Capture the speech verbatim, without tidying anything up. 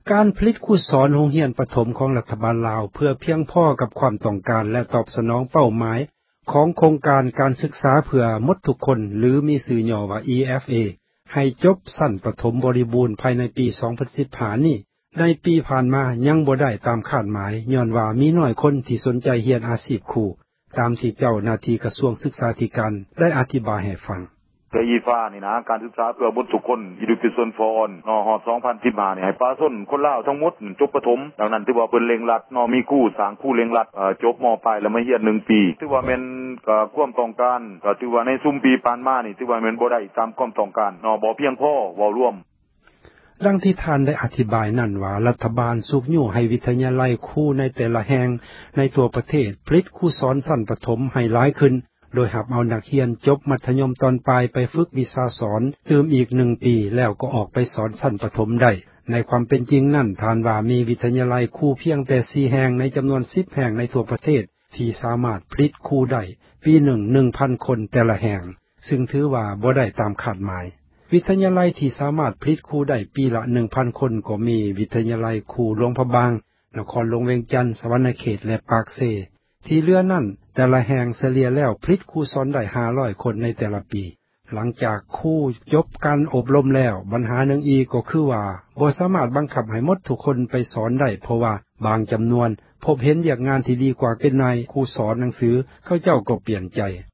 การผลิตครูสอนโรงเรียนประถมของรัฐบาลลาวเพื่อเพียงพอกับความต้องการและตอบสนองเป้าหมายของโครงการการศึกษาเพื่อหมดทุกคนหรือมีชื่อย่อว่า อี เอฟ เอ ให้จบชั้นประถมบริบูรณ์ภายในปีสองพันสิบห้านี้ในปีผ่านมายังบ่ได้ตามคาดหมายย้อนว่ามีน้อยคนที่สนใจเรียนอาชีพครูตามที่เจ้าหน้าที่กระทรวงศึกษาธิการได้อธิบายให้ฟังแต่อีฟ้านี่นะการศึกษาเพื่อบุตรทุกคน Education for All เนาะฮอดสองพันสิบห้านี่ให้ประชาชนคนลาวทั้งหมดจบประถมดังนั้นถือว่าเพิ่นเร่งรัดเนาะมีครูสร้างครูเร่งรัดเอ่อจบม.ปลายแล้วมาเรียนหนึ่งปีถือว่าแม่นก็ความต้องการก็ถือว่าในซุมปีผ่านมานี่ถือว่าแม่นบ่ได้ตามความต้องการเนาะบ่เพียงพอเว้ารวมดังที่ท่านได้อธิบายนั่นว่ารัฐบาลสุกยู่ให้วิทยาลัยครูในแต่ละแห่งในตัวประเทศผลิตครูสอนชั้นประถมให้หลายขึ้นโดยหับเอานักเรียนจบมัธยมตอนปลายไปฝึกวิชาสอนเติมอีกหนึ่งปีแล้วก็ออกไปสอนชั้นประถมได้ในความเป็นจริงนั่นท่านว่ามีวิทยาลัยครูเพียงแต่สี่แห่งในจำนวนสิบแห่งในทั่วประเทศที่สามารถผลิตครูได้ปีหนึ่ง หนึ่งพัน คนแต่ละแห่งซึ่งถือว่าบ่ได้ตามคาดหมายวิทยาลัยที่สามารถผลิตครูได้ปีละ หนึ่งพัน คนก็มีวิทยาลัยครูหลวงพระบางนครหลวงเวียงจันทน์สวรรณเขตและปากเซที่เหลือนั่นแต่ละแห่งเฉลี่ยแล้วผลิตครูสอนได้ห้าร้อยคนในแต่ละปีหลังจากครูจบการอบรมแล้วปัญหาหนึ่งอีกก็คือว่าบ่สามารถบังคับให้หมดทุกคนไปสอนได้เพราะว่าบางจำนวนพบเห็นเวียกงานที่ดีกว่าเป็นนายครูสอนหนังสือเขาเจ้าก็เปลี่ยนใจ